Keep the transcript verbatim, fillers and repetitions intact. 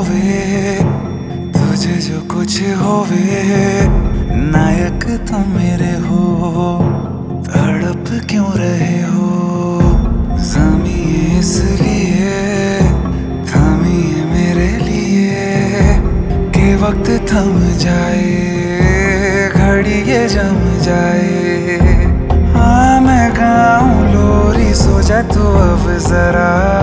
होवे, तुझे जो कुछ होवे, नायक तुम मेरे हो, तड़प क्यों रहे हो? ज़मीं इसलिए थामी है मेरे लिए कि वक्त थम जाए, घड़ी ये जम जाए। हाँ मैं गाऊं लोरी, सो जा तू अब जरा।